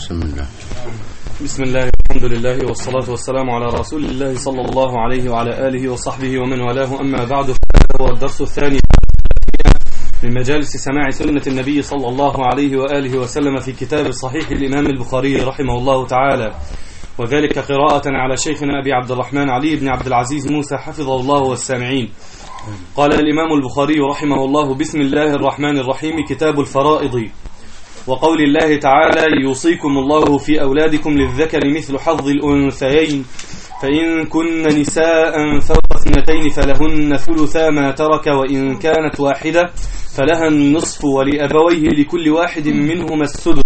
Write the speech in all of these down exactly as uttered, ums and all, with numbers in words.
بسم الله بسم الله الحمد لله والصلاة والسلام على رسول الله صلى الله عليه وعلى آله وصحبه ومن والاه. أما بعد، فهو الدرس الثاني من مجالس سماع سنة النبي صلى الله عليه وآله وسلم في كتاب صحيح الإمام البخاري رحمه الله تعالى، وذلك قراءة على شيخنا أبي عبد الرحمن علي بن عبد العزيز موسى حفظه الله والسامعين. قال الإمام البخاري رحمه الله: بسم الله الرحمن الرحيم. كتاب الفرائض. وقول الله تعالى: يوصيكم الله في أولادكم للذكر مثل حظ الأنثيين، فإن كن نساء فوق اثنتين فلهن ثلثا ما ترك، وإن كانت واحدة فلها النصف، ولأبويه لكل واحد منهما السدس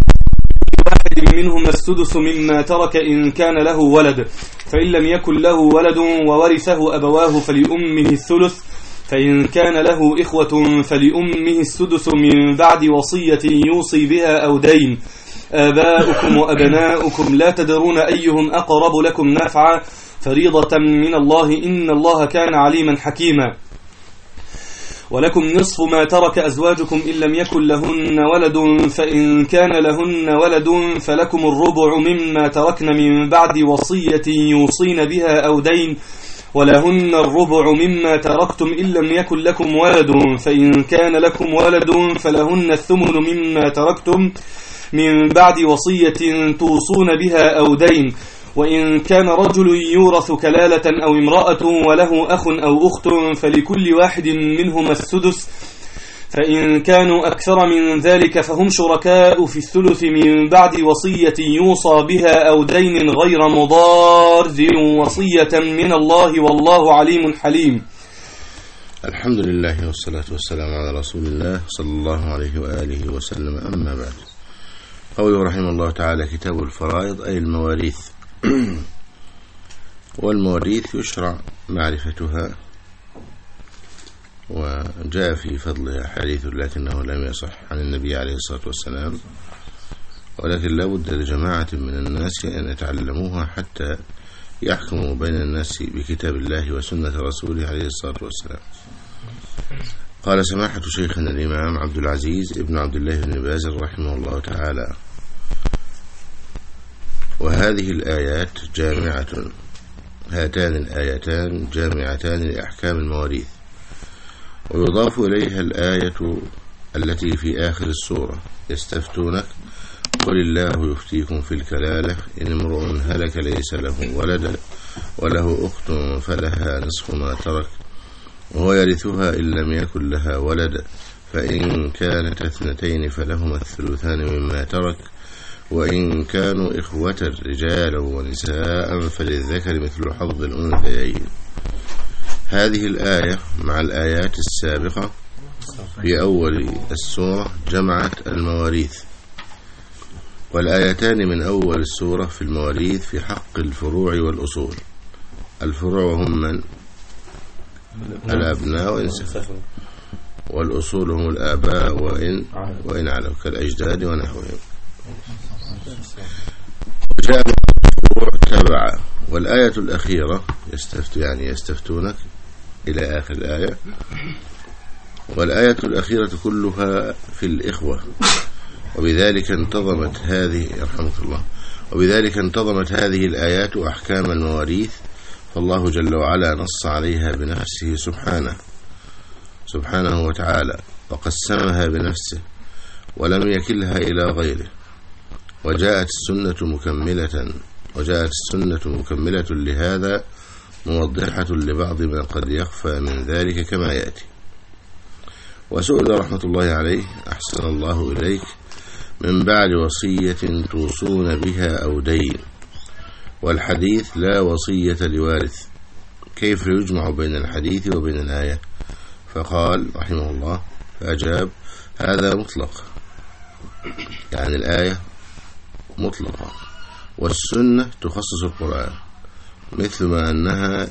واحد منهما السدس مما ترك إن كان له ولد، فإن لم يكن له ولد وورثه أبواه فلأمه الثلث، فإن كان له إخوة فلأمه السدس من بعد وصية يوصي بها أو دين. آباؤكم وأبناؤكم لا تدرون أيهم أقرب لكم نفعا، فريضة من الله، إن الله كان عليما حكيما. ولكم نصف ما ترك أزواجكم إن لم يكن لهن ولد، فإن كان لهن ولد فلكم الربع مما تركن من بعد وصية يوصين بها أو دين، ولهن الربع مما تركتم إن لم يكن لكم ولد، فإن كان لكم ولد فلهن الثمن مما تركتم من بعد وصية توصون بها أو دين. وإن كان رجل يورث كلالة أو امرأة وله أخ أو أخت فلكل واحد منهما السدس، فإن كانوا أكثر من ذلك فهم شركاء في الثلث من بعد وصية يوصى بها أو دين غير مضار، وصية من الله، والله عليم حليم. الحمد لله والصلاة والسلام على رسول الله صلى الله عليه وآله وسلم. أما بعد، قوله رحمه الله تعالى: كتاب الفرائض أي المواريث. والمواريث يشرع معرفتها، وجاء في فضلها حديث لكنه لم يصح عن النبي عليه الصلاة والسلام، ولكن لا بد لجماعة من الناس أن يتعلموها حتى يحكموا بين الناس بكتاب الله وسنة رسوله عليه الصلاة والسلام. قال سماحة شيخنا الإمام عبد العزيز ابن عبد الله بن باز رحمه الله تعالى: وهذه الآيات جامعة هاتان الآيتان جامعتان لأحكام المواريث. ويضاف إليها الآية التي في آخر السورة: يستفتونك قل الله يفتيكم في الكلالة إن امرؤ هلك ليس له ولد وله أخت فلها نصف ما ترك وهو يرثها إن لم يكن لها ولد، فإن كانت اثنتين فلهما الثلثان مما ترك، وإن كانوا إخوة رجالا ونساء فللذكر مثل حظ الأنثيين. هذه الآية مع الآيات السابقة في أول السورة جمعت المواريث، والآيتان من أول السورة في المواريث في حق الفروع والأصول. الفروع هم من؟ الأبناء وإن سفلوا، والأصول هم الآباء وإن وإن علوا كالأجداد ونحوهم. وجاء الفروع تبع. والآية الأخيرة يستفت يعني يستفتونك إلى آخر الآية، والآية الأخيرة كلها في الإخوة، وبذلك انتظمت هذه رحمة الله وبذلك انتظمت هذه الآيات أحكام المواريث، فالله جل وعلا نص عليها بنفسه سبحانه سبحانه وتعالى، وقسمها بنفسه ولم يكلها إلى غيره. وجاءت السنة مكملة وجاءت السنة مكملة لهذا، موضحة لبعض ما قد يخفى من ذلك كما يأتي. وسئل رحمة الله عليه أحسن الله إليك: من بعد وصية توصون بها أو دين، والحديث لا وصية لوارث، كيف يجمع بين الحديث وبين الآية؟ فقال رحمه الله فأجاب: هذا مطلق، يعني الآية مطلقة، والسنة تخصص القرآن، مثل ما أنها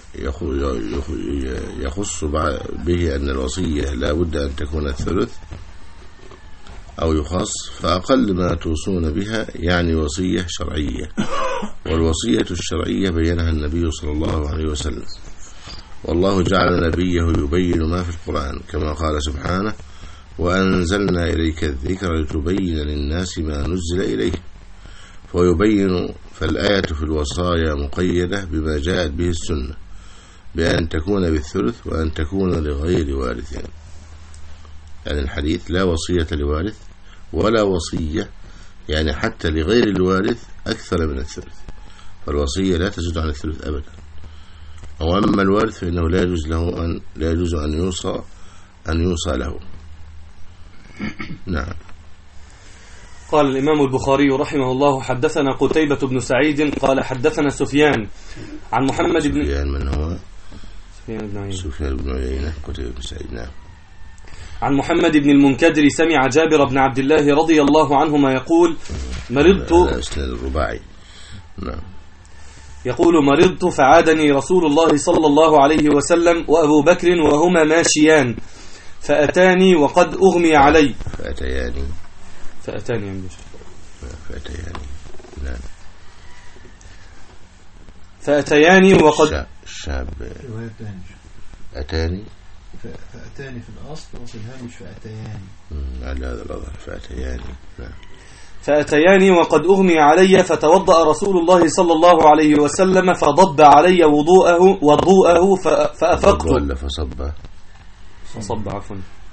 يخص به أن الوصية لا بد أن تكون الثلث أو يخص، فأقل ما توصون بها يعني وصية شرعية، والوصية الشرعية بينها النبي صلى الله عليه وسلم، والله جعل نبيه يبين ما في القرآن، كما قال سبحانه: وأنزلنا إليك الذكر لتبين للناس ما نزل إليه فيبين فالآية في الوصايا مقيدة بما جاءت به السنة بأن تكون بالثلث وأن تكون لغير وارث. يعني الحديث لا وصية لوارث ولا وصية يعني حتى لغير الوارث أكثر من الثلث، فالوصية لا تزيد عن الثلث أبدا. وأما الوارث فإنه لا يجوز له أن لا يجوز أن يوصى أن يوصى له. نعم. قال الإمام البخاري رحمه الله: حدثنا قتيبة بن سعيد قال حدثنا سفيان عن محمد بن سفيان من هو؟ سفيان بن عيينة. سفيان بن عيينة قتيبة بن سعيد. نعم. عن محمد بن المنكدر سمع جابر بن عبد الله رضي الله عنهما يقول: مرضت. هذا إسناد الرباعي. نعم. يقول: مرضت فعادني رسول الله صلى الله عليه وسلم وأبو بكر وهما ماشيان فأتاني وقد أغمي علي. فأتياني فأتاني يا فأتياني. نعم. فأتياني وقد الشاب أتاني فأتاني في الأصل وفي الهامش فأتياني على هذا الوضع. فأتياني. نعم. فأتياني وقد أغمي علي فتوضأ رسول الله صلى الله عليه وسلم فضب علي وضوءه وضوءه فأفقت. ولا فصب فصب عفوا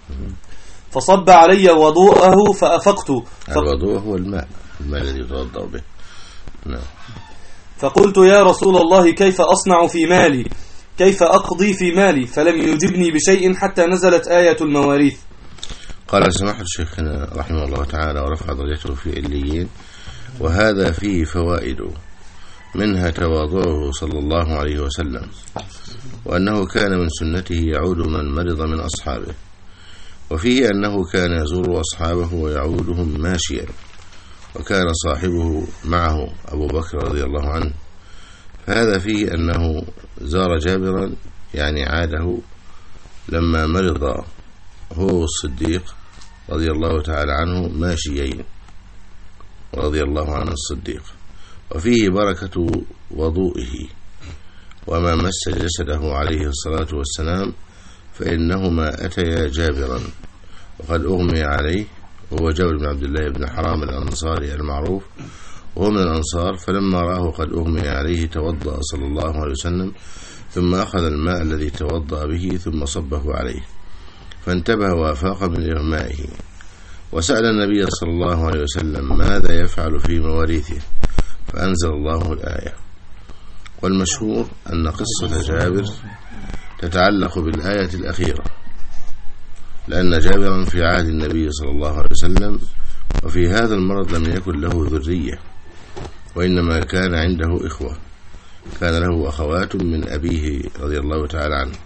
فصب علي وضوءه فأفقت. الوضوء هو الماء الماء الذي يتوضأ به. نعم. فقلت: يا رسول الله كيف أصنع في مالي؟ كيف أقضي في مالي؟ فلم يجبني بشيء حتى نزلت آية المواريث. قال سماحة شيخنا رحمه الله تعالى ورفع درجته في عليين: وهذا فيه فوائد، منها تواضعه صلى الله عليه وسلم، وأنه كان من سنته يعود من مرض من أصحابه، وفيه أنه كان يزور أصحابه ويعودهم ماشيا، وكان صاحبه معه أبو بكر رضي الله عنه. فهذا فيه أنه زار جابرا يعني عاده لما مرض هو والصديق رضي الله تعالى عنه ماشيين رضي الله عنه الصديق. وفيه بركة وضوئه، وما مس جسده عليه الصلاة والسلام فإنهما أتيا جابرا وقد أغمي عليه، وهو جابر بن عبد الله بن حرام الأنصاري المعروف، وهو من الأنصار. فلما رآه قد أغمي عليه توضأ صلى الله عليه وسلم، ثم أخذ الماء الذي توضأ به ثم صبه عليه، فانتبه وافاق من إغمائه، وسأل النبي صلى الله عليه وسلم ماذا يفعل في مواريثه، فأنزل الله الآية. والمشهور أن قصة جابر تتعلق بالآية الأخيرة، لأن جابرا في عهد النبي صلى الله عليه وسلم، وفي هذا المرض لم يكن له ذرية، وإنما كان عنده إخوة، كان له أخوات من أبيه رضي الله تعالى عنه.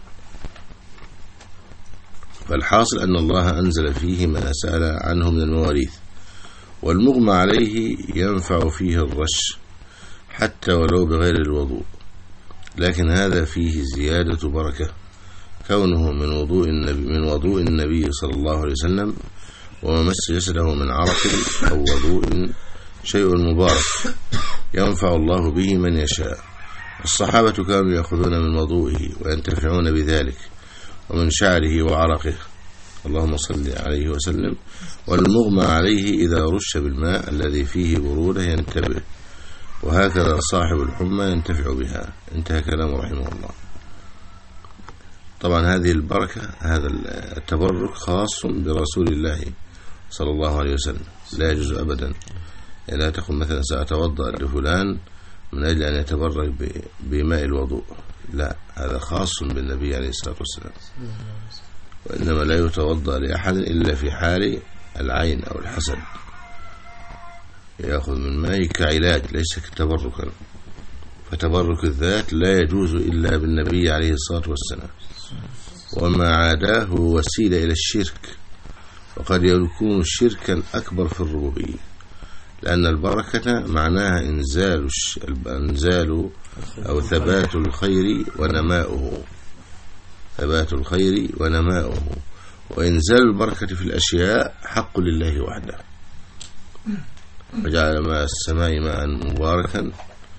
فالحاصل أن الله أنزل فيه ما سأل عنه من المواريث، والمغمى عليه ينفع فيه الرش حتى ولو بغير الوضوء، لكن هذا فيه زيادة بركة، كونه من وضوء النبي, من وضوء النبي صلى الله عليه وسلم، وما مس جسده من عرق أو وضوء شيء مبارك ينفع الله به من يشاء. الصحابة كانوا يأخذون من وضوئه وينتفعون بذلك، ومن شعره وعرقه، اللهم صل عليه وسلم. والمغمى عليه إذا رش بالماء الذي فيه برودة ينتبه، وهكذا صاحب الحمى ينتفع بها. انتهى كلامه رحمه الله. طبعا هذه البركة، هذا التبرك خاص برسول الله صلى الله عليه وسلم، لا يجوز أبدا. يعني لا تقل مثلا سأتوضأ لفلان من أجل أن يتبرك بماء الوضوء، لا، هذا خاص بالنبي عليه الصلاة والسلام. وإنما لا يتوضأ لأحد إلا في حال العين أو الحسد، يأخذ من ماء كعلاج ليس كتبركا. فتبرك الذات لا يجوز إلا بالنبي عليه الصلاة والسلام، وما عاداه هو وسيلة إلى الشرك، وقد يكون شركا أكبر في الربوبية، لأن البركة معناها إنزال إنزال أو ثبات الخير ونماؤه، ثبات الخير ونماؤه. وإنزال البركة في الأشياء حق لله وحده. وجعل ماء السماء ماء مباركا،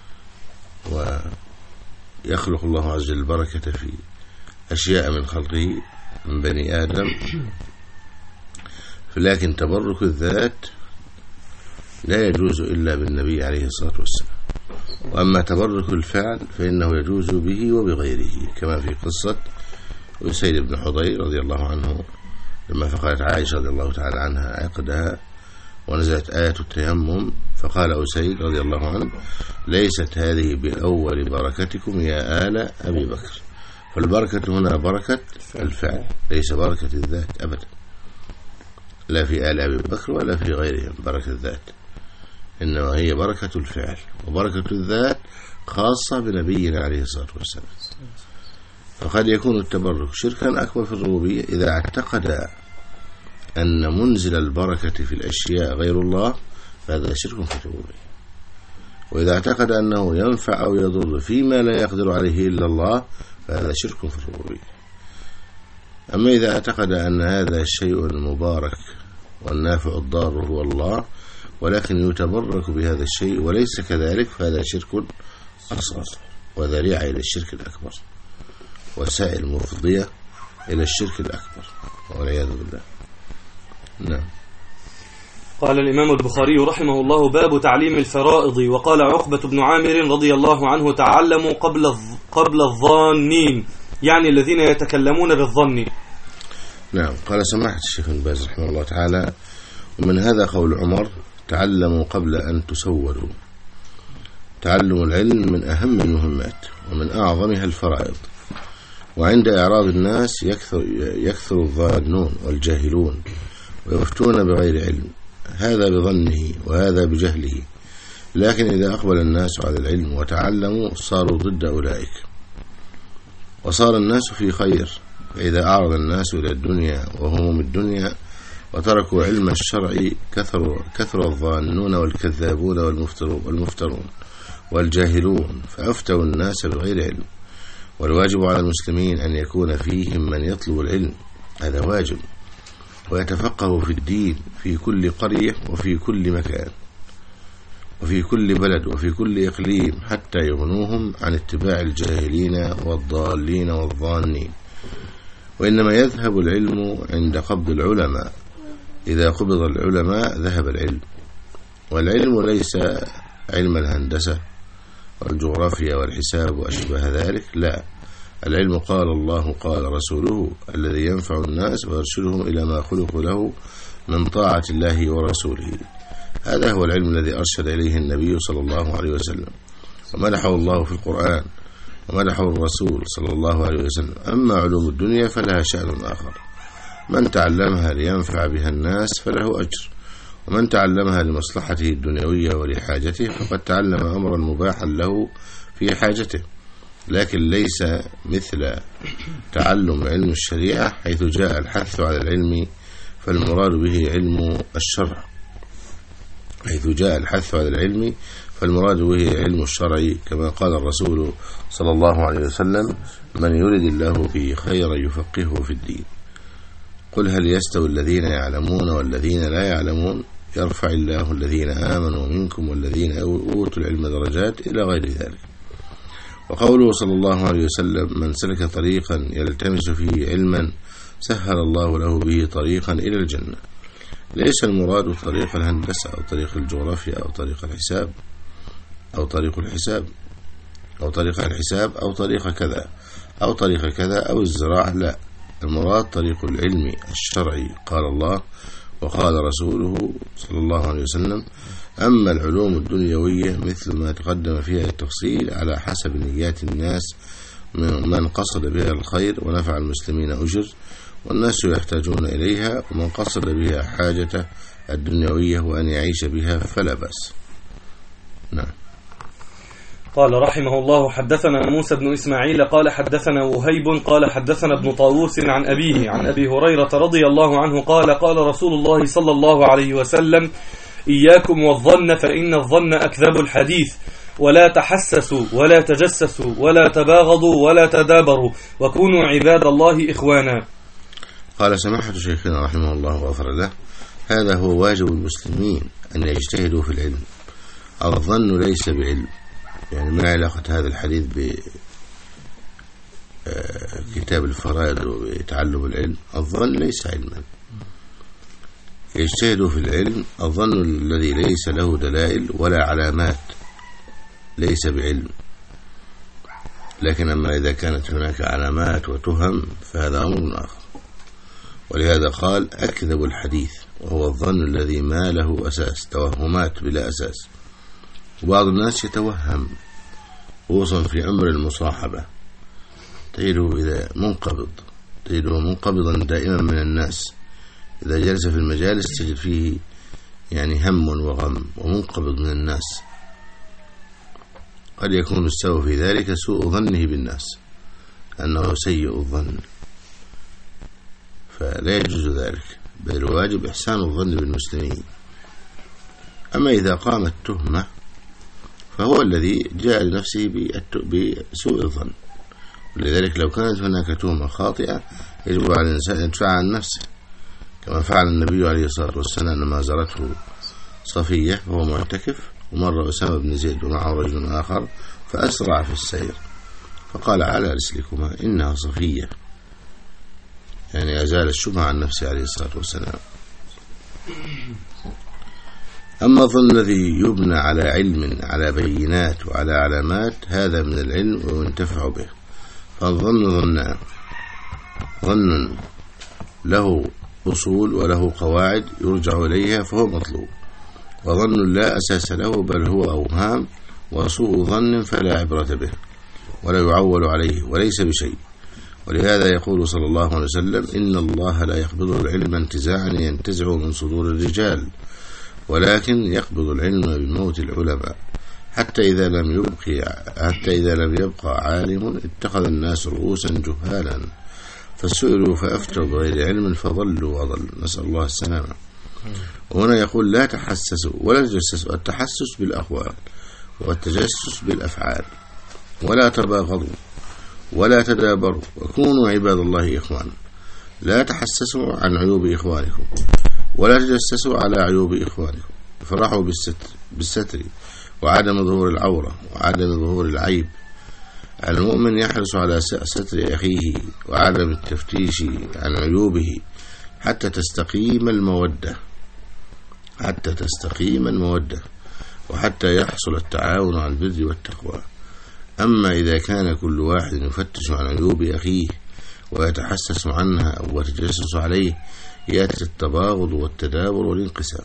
ويخلق الله عز وجل البركة في أشياء من خلقه من بني آدم. لكن تبرك الذات لا يجوز إلا بالنبي عليه الصلاة والسلام. وأما تبرك الفعل فإنه يجوز به وبغيره، كما في قصة أسيد بن حضير رضي الله عنه لما فقدت عائشة رضي الله تعالى عنها عقدها ونزلت آية التيمم، فقال أسيد رضي الله عنه: ليست هذه بأول بركتكم يا آل أبي بكر. فالبركة هنا بركة الفعل ليس بركة الذات أبدا، لا في آل أبي بكر ولا في غيرهم بركة الذات، إنما هي بركة الفعل، وبركة الذات خاصة بنبينا عليه الصلاة والسلام. فقد يكون التبرك شركا أكبر في الربوبية إذا اعتقد أن منزل البركة في الأشياء غير الله، فهذا شرك في الربوبية. وإذا اعتقد أنه ينفع أو يضر فيما لا يقدر عليه إلا الله، فهذا شرك في الربوبية. أما إذا اعتقد أن هذا الشيء المبارك والنافع الضار هو الله، ولكن يتبرك بهذا الشيء وليس كذلك، فهذا شرك أصغر وذريعة إلى الشرك الأكبر، وسائل مفضية إلى الشرك الأكبر والعياذ بالله. نعم. قال الإمام البخاري رحمه الله: باب تعليم الفرائض. وقال عقبة بن عامر رضي الله عنه: تعلموا قبل قبل الظانين، يعني الذين يتكلمون بالظن. نعم. قال سماحة الشيخ ابن باز رحمه الله تعالى: ومن هذا قول عمر: تعلموا قبل أن تسودوا. تعلم العلم من أهم المهمات ومن أعظمها الفرائض، وعند إعراض الناس يكثر, يكثر الظانون والجاهلون ويفتون بغير علم، هذا بظنه وهذا بجهله. لكن إذا أقبل الناس على العلم وتعلموا صاروا ضد أولئك، وصار الناس في خير. فإذا أعرض الناس إلى الدنيا وهموم الدنيا وتركوا علم الشرع كثر, كثر الظانون والكذابون والمفترون والجاهلون، فأفتوا الناس بغير علم. والواجب على المسلمين أن يكون فيهم من يطلب العلم، هذا واجب، ويتفقه في الدين في كل قرية وفي كل مكان وفي كل بلد وفي كل إقليم، حتى يغنوهم عن اتباع الجاهلين والضالين والظانين. وإنما يذهب العلم عند قبض العلماء، إذا قبض العلماء ذهب العلم. والعلم ليس علم الهندسة والجغرافيا والحساب وأشبه ذلك، لا، العلم قال الله قال رسوله الذي ينفع الناس ويرشدهم إلى ما خلقوا له من طاعة الله ورسوله. هذا هو العلم الذي أرشد إليه النبي صلى الله عليه وسلم، ومدحه الله في القرآن، ومدحه الرسول صلى الله عليه وسلم. أما علوم الدنيا فلها شأن آخر، من تعلمها لينفع بها الناس فله أجر، ومن تعلمها لمصلحته الدنيوية ولحاجته فقد تعلم أمرا مباحا له في حاجته، لكن ليس مثل تعلم علم الشريعة حيث جاء الحث على العلم، فالمراد به علم الشرع حيث جاء الحث على العلم فالمراد به علم الشرع، كما قال الرسول صلى الله عليه وسلم: من يرد الله به خيرا يفقهه في الدين. قل هل يستوي الذين يعلمون والذين لا يعلمون؟ يرفع الله الذين آمنوا منكم والذين أوتوا العلم درجات، إلى غير ذلك. وقوله صلى الله عليه وسلم: من سلك طريقا يلتمس فيه علما سهل الله له به طريقا إلى الجنة. ليس المراد طريق الهندسة أو طريق الجغرافيا أو طريق الحساب أو طريق الحساب أو طريق الحساب أو طريق كذا أو طريق كذا أو الزراعة، لا، المراد طريق العلم الشرعي، قال الله وقال رسوله صلى الله عليه وسلم. أما العلوم الدنيوية مثل ما تقدم فيها التفصيل على حسب نيات الناس، من قصد بها الخير ونفع المسلمين أجر، والناس يحتاجون إليها، ومن قصد بها حاجة الدنيوية وأن يعيش بها فلا بأس. نعم. قال رحمه الله: حدثنا موسى بن إسماعيل قال حدثنا وهيب قال حدثنا ابن طاووس عن أبيه عن أبي هريرة رضي الله عنه قال: قال رسول الله صلى الله عليه وسلم: إياكم والظن فإن الظن أكذب الحديث، ولا تحسسوا ولا تجسسوا ولا تباغضوا ولا تدابروا، وكونوا عباد الله إخوانا. قال سماحة شيخنا رحمه الله وغفر له: هذا هو واجب المسلمين أن يجتهدوا في العلم. الظن ليس بعلم، يعني ما علاقة هذا الحديث بكتاب الفرائض وبتعلم العلم؟ الظن ليس علما، يجتهد في العلم الظن الذي ليس له دلائل ولا علامات ليس بعلم، لكن أما إذا كانت هناك علامات وتهم فهذا أمر آخر. ولهذا قال أكذب الحديث، وهو الظن الذي ما له أساس، توهمات بلا أساس. وبعض الناس يتوهم خصوصا في أمر المصاحبة، تجده إذا منقبض تجده منقبضا دائما من الناس، إذا جلس في المجالس تجد فيه يعني هم وغم ومنقبض من الناس. قد يكون السبب في ذلك سوء ظنه بالناس، أنه سيء الظن، فلا يجوز ذلك، بل الواجب إحسان الظن بالمسلمين. أما إذا قامت تهمة فهو الذي جاء لنفسه بسوء الظن، ولذلك لو كانت هناك تهمة خاطئة يجب على الإنسان أن يدفع عن نفسه، كما فعل النبي عليه الصلاة والسلام لما زارته صفية وهو معتكف، ومر أسامة بن زيد ومعه رجل آخر فأسرع في السير فقال على رسلكما إنها صفية، يعني أزال الشبهة عن نفسه عليه الصلاة والسلام. أما الظن الذي يبنى على علم على بينات وعلى علامات هذا من العلم وينتفع به. فالظن ظنان: ظن له أصول وله قواعد يرجع إليها فهو مطلوب، وظن لا أساس له بل هو أوهام وسوء ظن فلا عبرة به ولا يعول عليه وليس بشيء. ولهذا يقول صلى الله عليه وسلم: إن الله لا يقبض العلم انتزاعا ينتزع من صدور الرجال، ولكن يقبض العلم بموت العلماء، حتى إذا لم يبقى حتى إذا لم يبقى عالم اتخذ الناس رؤوسا جهالا فسئلوا فأفتوا بغير علم فضلوا وضل، نسأل الله السلامة. وهنا يقول: لا تحسسوا ولا تجسسوا، التحسس بالأقوال والتجسس بالأفعال، ولا تباغضوا ولا تدابروا، وكونوا عباد الله إخوانا. لا تحسسوا عن عيوب إخوانكم ولا تجسسوا على عيوب إخوانكم، فرحوا بالستر, بالستر وعدم ظهور العورة وعدم ظهور العيب. المؤمن يحرص على ستر أخيه وعدم التفتيش عن عيوبه حتى تستقيم المودة حتى تستقيم المودة وحتى يحصل التعاون على البر والتقوى. أما إذا كان كل واحد يفتش عن عيوب أخيه ويتحسس عنها أو يتجسس عليه يأتي التباغض والتدابر والانقسام.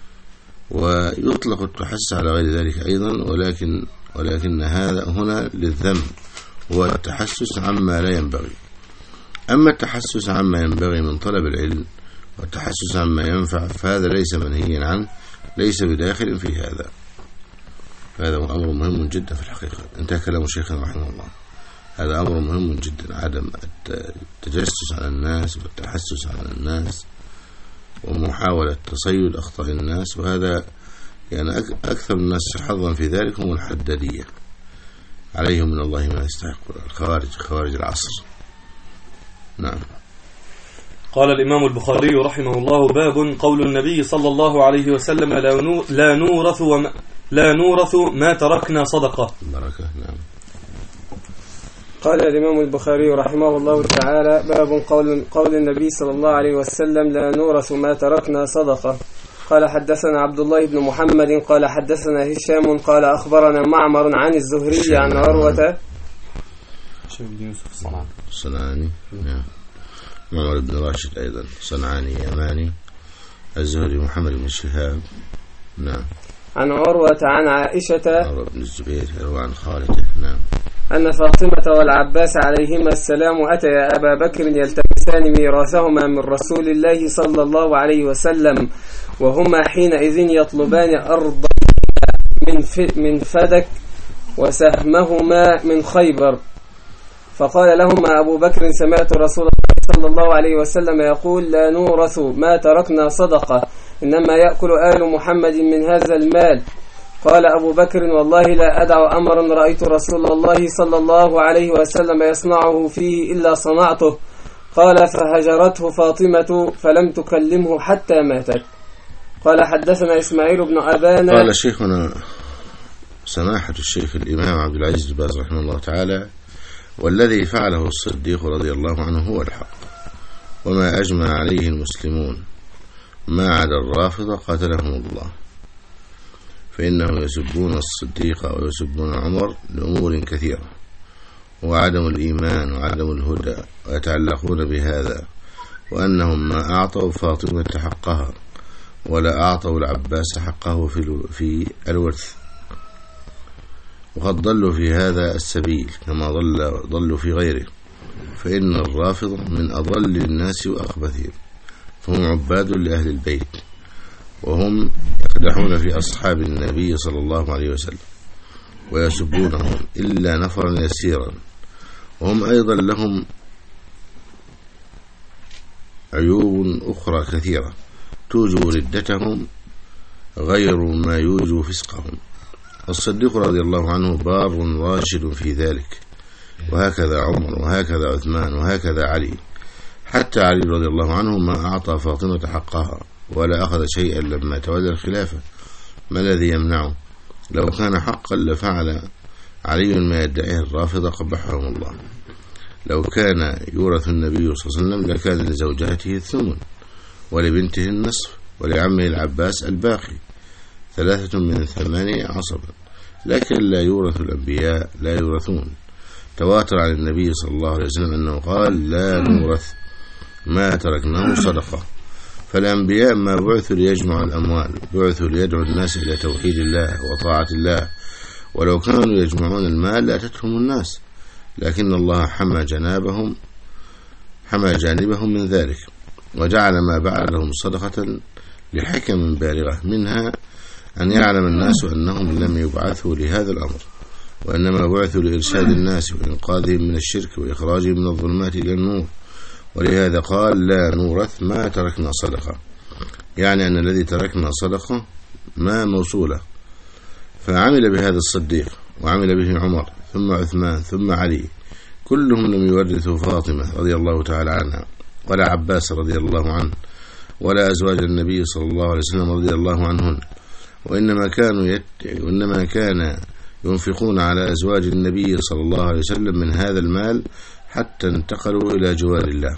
ويطلق التحسس على غير ذلك أيضا، ولكن ولكن هذا هنا للذم، هو التحسس عما لا ينبغي. أما التحسس عما ينبغي من طلب العلم والتحسس عما ينفع فهذا ليس منهيا عنه، ليس بداخل في هذا. هذا أمر مهم جدا في الحقيقة. انتهى كلام شيخنا رحمه الله. هذا أمر مهم جدا، عدم التجسس على الناس والتحسس على الناس ومحاولة تصيد أخطاء الناس، وهذا يعني أكثر الناس حظا في ذلك هم الحدادية، عليهم من الله ما يستحقون، الخوارج خوارج العصر. نعم. قال الإمام البخاري رحمه الله: باب قول النبي صلى الله عليه وسلم: لا نورث وما لا نورث ما تركنا صدقة. بركة. نعم. قال الإمام البخاري رحمه الله تعالى: باب قول, قول النبي صلى الله عليه وسلم: لا نورث ما تركنا صدقة. قال حدثنا عبد الله بن محمد قال حدثنا هشام قال أخبرنا معمر عن الزهري عن عروة صنعاني. نعم. معمر بن راشد أيضا صنعاني يماني، الزهري محمد بن شهاب. نعم. عن عروة عن عائشة عروة بن الزبير يروى عن خالته. نعم. أن فاطمة والعباس عليهما السلام أتيا أبا بكر يلتمسان ميراثهما من رسول الله صلى الله عليه وسلم، وهما حينئذ يطلبان أرضا من فدك وسهمهما من خيبر. فقال لهما أبو بكر: سمعت رسول الله صلى الله عليه وسلم يقول: لا نورث ما تركنا صدقة، إنما يأكل آل محمد من هذا المال. قال أبو بكر: والله لا أدع أمرا رأيت رسول الله صلى الله عليه وسلم يصنعه فيه إلا صنعته. قال: فهجرته فاطمة فلم تكلمه حتى ماتت. قال حدثنا إسماعيل بن أبان. قال شيخنا سماحة الشيخ الإمام عبد العزيز باز رحمه الله تعالى: والذي فعله الصديق رضي الله عنه هو الحق، وما أجمع عليه المسلمون، ما عدا الرافضة قتلهم الله، فإنهم يسبون الصديق ويسبون عمر لأمور كثيرة، وعدم الإيمان وعدم الهدى، ويتعلقون بهذا، وأنهم ما أعطوا فاطمة حقها ولا أعطوا العباس حقه في الورث، وقد ضلوا في هذا السبيل كما ضل ضلوا في غيره. فإن الرافضة من أضل الناس وأخبثهم، فهم عباد لأهل البيت، وهم يقدحون في أصحاب النبي صلى الله عليه وسلم ويسبونهم إلا نفرا يسيرا، وهم أيضا لهم عيوب أخرى كثيرة توجب ردتهم غير ما يوجب فسقهم. الصديق رضي الله عنه بار راشد في ذلك، وهكذا عمر، وهكذا عثمان، وهكذا علي. حتى علي رضي الله عنه ما أعطى فاطمة حقها ولا أخذ شيئا لما تولى الخلافة. ما الذي يمنعه؟ لو كان حقا لفعل علي ما يدعيه الرافضة قبحهم الله. لو كان يورث النبي صلى الله عليه وسلم لكان لزوجاته الثمن، ولبنته النصف، ولعمه العباس الباقي، ثلاثة من ثمانية عصبا. لكن لا يورث الأنبياء، لا يورثون. تواتر عن النبي صلى الله عليه وسلم أنه قال: لا نورث ما تركناه صدقة. فالأنبياء ما بعثوا ليجمعوا الأموال، بعثوا ليدعوا الناس إلى توحيد الله وطاعة الله، ولو كانوا يجمعون المال لأتتهم الناس، لكن الله حمى جنابهم حمى جانبهم من ذلك، وجعل ما بعدهم صدقة لحكم بالغة، منها أن يعلم الناس أنهم لم يبعثوا لهذا الأمر، وإنما بعثوا لإرشاد الناس وإنقاذهم من الشرك وإخراجهم من الظلمات إلى النور. ولهذا قال: لا نورث ما تركنا صدقة، يعني أن الذي تركنا صدقة ما موصولة. فعمل بهذا الصديق، وعمل به عمر، ثم عثمان، ثم علي، كلهم لم يورثوا فاطمة رضي الله تعالى عنها، ولا عباس رضي الله عنه، ولا أزواج النبي صلى الله عليه وسلم رضي الله عنهن، وإنما كانوا يت... وإنما كان ينفقون على أزواج النبي صلى الله عليه وسلم من هذا المال حتى انتقلوا إلى جوار الله.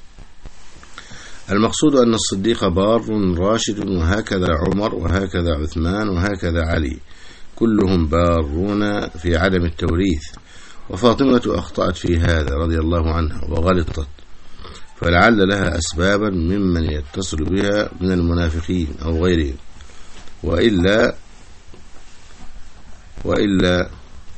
المقصود أن الصديق بار راشد، وهكذا عمر، وهكذا عثمان، وهكذا علي، كلهم بارون في عدم التوريث. وفاطمة أخطأت في هذا رضي الله عنها وغلطت، فلعل لها أسبابا ممن يتصل بها من المنافقين أو غيرهم، وإلا وإلا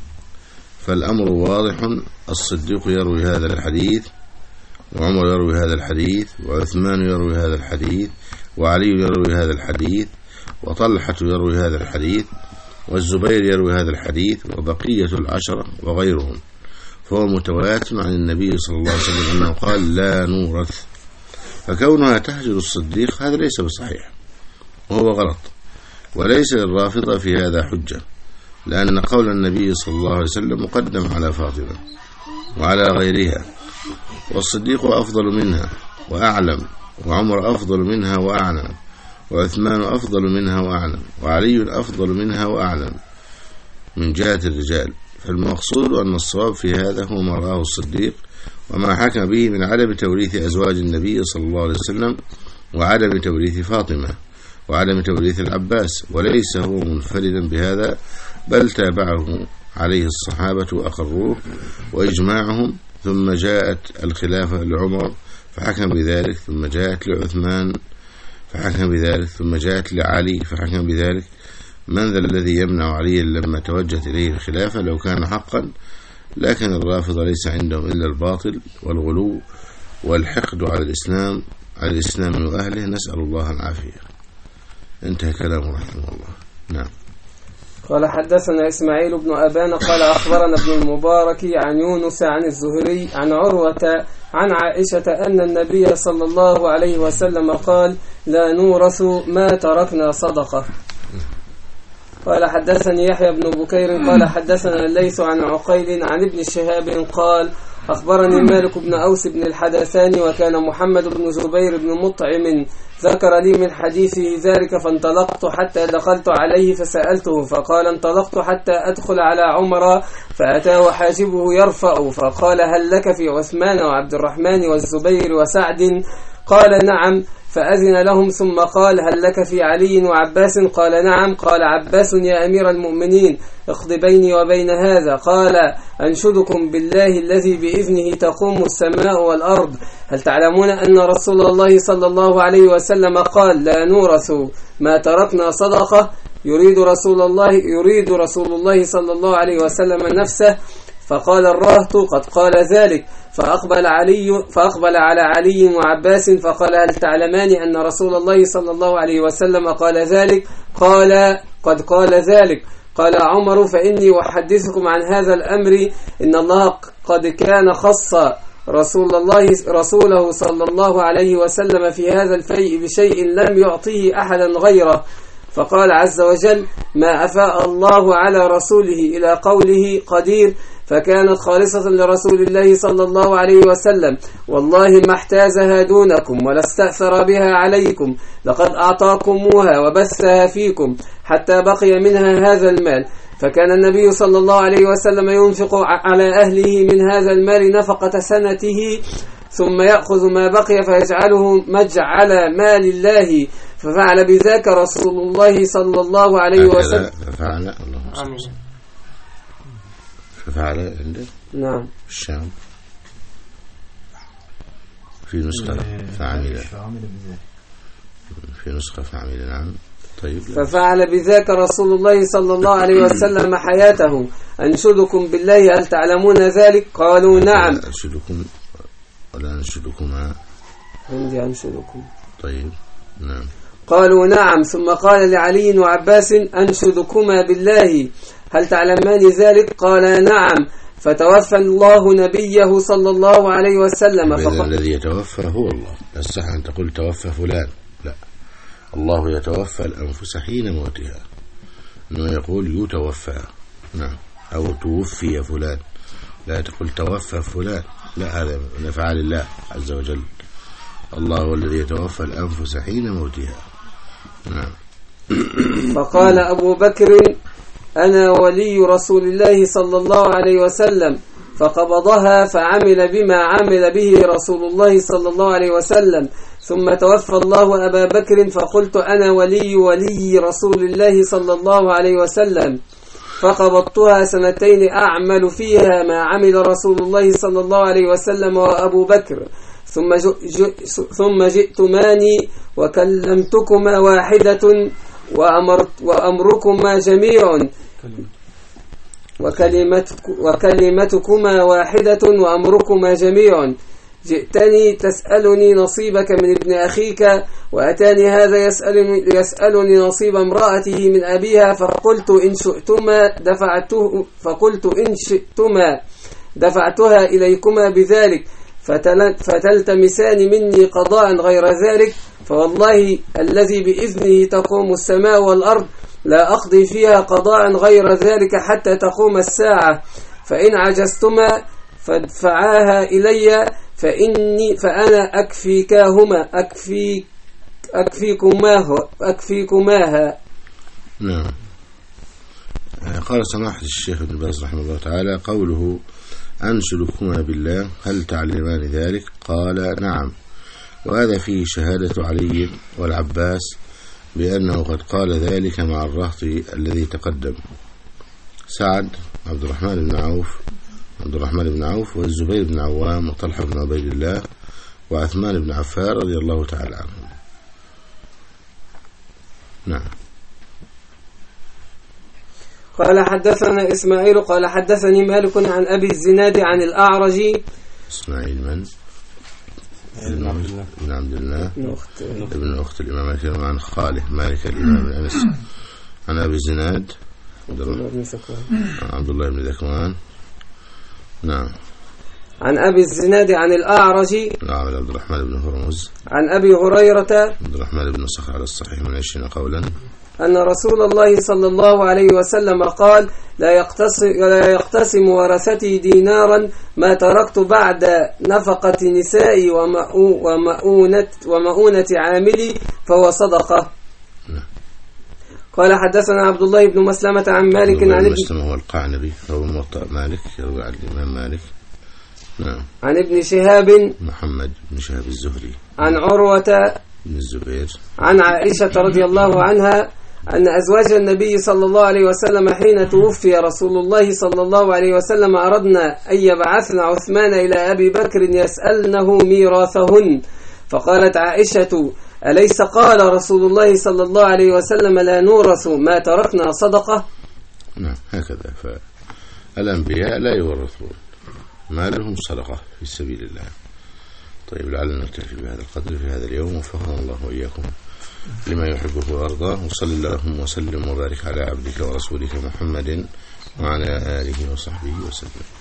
فالأمر واضح. الصديق يروي هذا الحديث، وعمر يروي هذا الحديث، وعثمان يروي هذا الحديث، وعلي يروي هذا الحديث، وطلحة يروي هذا الحديث، والزبير يروي هذا الحديث، وبقية العشرة وغيرهم. فهو متواتر عن النبي صلى الله عليه وسلم أنه قال: لا نورث. فكونها تهجر الصديق هذا ليس بصحيح، وهو غلط، وليس للرافضة في هذا حجة، لأن قول النبي صلى الله عليه وسلم مقدم على فاطمة وعلى غيرها، والصديق أفضل منها وأعلم، وعمر أفضل منها وأعلم، وعثمان أفضل منها وأعلم، وعلي أفضل منها وأعلم من جهة الرجال. فالمقصود أن الصواب في هذا هو ما رآه الصديق، وما حكم به من عدم توريث أزواج النبي صلى الله عليه وسلم، وعدم توريث فاطمة، وعدم توريث العباس. وليس هو منفردا بهذا، بل تابعه عليه الصحابة وأقروه وإجماعهم، ثم جاءت الخلافة لعمر فحكم بذلك، ثم جاءت لعثمان فحكم بذلك، ثم جاءت لعلي فحكم بذلك. من ذا الذي يمنع عليا لما توجهت إليه الخلافة لو كان حقا؟ لكن الرافضة ليس عندهم إلا الباطل والغلو والحقد على الإسلام على الإسلام وأهله، نسأل الله العافية. انتهى كلامه رحمه الله. نعم. قال: حدثنا إسماعيل بن أبان قال أخبرنا ابن المبارك عن يونس عن الزهري عن عروة عن عائشة أن النبي صلى الله عليه وسلم قال: لا نورث ما تركنا صدقة. قال: حدثني يحيى بن بكير قال حدثنا الليث عن عقيل عن ابن شهاب قال: أخبرني مالك بن أوس بن الحدثان وكان محمد بن زبير بن مطعم ذكر لي من حديثه ذلك، فانطلقت حتى دخلت عليه فسألته، فقال: انطلقت حتى أدخل على عمر فأتاه حاجبه يرفع، فقال: هل لك في عثمان وعبد الرحمن والزبير وسعد؟ قال: نعم. فأذن لهم ثم قال هل لك في علي وعباس؟ قال نعم. قال عباس يا أمير المؤمنين اقض بيني وبين هذا. قال أنشدكم بالله الذي بإذنه تقوم السماء والأرض، هل تعلمون أن رسول الله صلى الله عليه وسلم قال لا نورث ما تركنا صدقة؟ يريد رسول الله يريد رسول الله صلى الله عليه وسلم نفسه. فقال الرهط قد قال ذلك. فأقبل علي فأقبل على علي وعباس فقال هل تعلمان أن رسول الله صلى الله عليه وسلم قال ذلك؟ قال قد قال ذلك. قال عمر فإني أحدثكم عن هذا الأمر إن الله قد كان خص رسول الله رسوله صلى الله عليه وسلم في هذا الفيء بشيء لم يعطيه أحدا غيره. فقال عز وجل ما أفاء الله على رسوله إلى قوله قدير فكانت خالصة لرسول الله صلى الله عليه وسلم والله ما احتازها دونكم ولا استأثر بها عليكم لقد أعطاكموها وبثها فيكم حتى بقي منها هذا المال. فكان النبي صلى الله عليه وسلم ينفق على أهله من هذا المال نفقة سنته ثم يأخذ ما بقي فيجعله مجعل مال الله. ففعل بذاك رسول الله صلى الله عليه وسلم. ففعل الله ففعل عنده نعم الشام في نسخة فعمل في نسخة فعمل نعم. طيب ففعل بذاك رسول الله صلى الله عليه وسلم حياته. أنشدكم بالله هل تعلمون ذلك؟ قالوا نعم. أنشدكم ولا أنشدكما؟ عندي أنشدكم. طيب نعم. قالوا نعم. ثم قال لعلي وعباس أنشدكما بالله هل تعلمان ذلك؟ قال نعم. فتوفى الله نبيه صلى الله عليه وسلم. فقال الذي يتوفى هو الله، لا صح أن تقول توفى فلان، لا، الله يتوفى الأنفس حين موتها، إنه يقول يتوفى نعم أو توفي فلان، لا تقول توفى فلان، لا، هذا من أفعال الله عز وجل. الله هو الذي يتوفى الأنفس حين موتها نعم. فقال أبو بكر أنا ولي رسول الله صلى الله عليه وسلم، فقبضها فعمل بما عمل به رسول الله صلى الله عليه وسلم. ثم توفى الله أبا بكر فقلت أنا ولي ولي رسول الله صلى الله عليه وسلم، فقبضتها سنتين أعمل فيها ما عمل رسول الله صلى الله عليه وسلم وأبو بكر. ثم ثم جئتماني وكلمتكما واحدة وأمرت وأمركما جميع وكلمتك وكلمتكما واحدة وأمركما جميع. جئتني تسألني نصيبك من ابن أخيك، وأتاني هذا يسألني, يسألني نصيب امرأته من أبيها، فقلت إن شئتما دفعته فقلت إن شئتما دفعتها إليكما بذلك فتلتمسان مني قضاء غير ذلك، فوالله الذي بإذنه تقوم السماء والأرض لا أقضي فيها قضاء غير ذلك حتى تقوم الساعة، فإن عجزتما فادفعاها إلي فإني فأنا أكفيكاهما أكفي أكفيكماها أكفيكماها. نعم. قال سماحة الشيخ ابن باز رحمه الله تعالى قوله أنشدكما بالله هل تعلمان ذلك؟ قال نعم. وهذا فيه شهادة علي والعباس بأنه قد قال ذلك مع الرهط الذي تقدم، سعد عبد الرحمن بن عوف عبد الرحمن بن عوف والزبير بن عوام وطلحة بن عبيد الله وعثمان بن عفان رضي الله تعالى عنهم. نعم. قال حدثنا إسماعيل قال حدثني مالك عن أبي الزناد عن الأعرج. إسماعيل من؟ ابن عبد الله ابن أخت الإمام مالك عن خاله مالك الإمام بن أنس عن أبي الزناد عبد الله بن ذكوان. نعم. عن أبي الزناد عن الأعرج نعم عبد الرحمن بن هرمز عن أبي هريرة عبد الرحمن بن صخر على الصحيح من عشرين قولا أن رسول الله صلى الله عليه وسلم قال لا يقتسم, لا يقتسم ورثتي دينارا ما تركت بعد نفقة نسائي ومؤونة, ومؤونة عاملي فهو صدقة. نعم. قال حدثنا عبد الله بن مسلمة عن مالك عن ابن مسلمة هو القعنبي هو موطأ مالك يروي عن الإمام مالك. نعم. عن ابن شهاب محمد بن شهاب الزهري عن عروة بن الزبير عن عائشة رضي الله عنها أن أزواج النبي صلى الله عليه وسلم حين توفي رسول الله صلى الله عليه وسلم أردنا أن يبعثن عثمان إلى أبي بكر يسألنه ميراثهن، فقالت عائشة: أليس قال رسول الله صلى الله عليه وسلم لا نورث ما تركنا صدقة؟ نعم هكذا. فالأنبياء لا يورثون، ما لهم صدقة في سبيل الله. طيب لعلنا نكتفي بهذا القدر في هذا اليوم، وفقنا الله وإياكم لما يحبه ويرضاه، وصلى اللهم وسلم وبارك على عبدك ورسولك محمد وعلى آله وصحبه وسلم.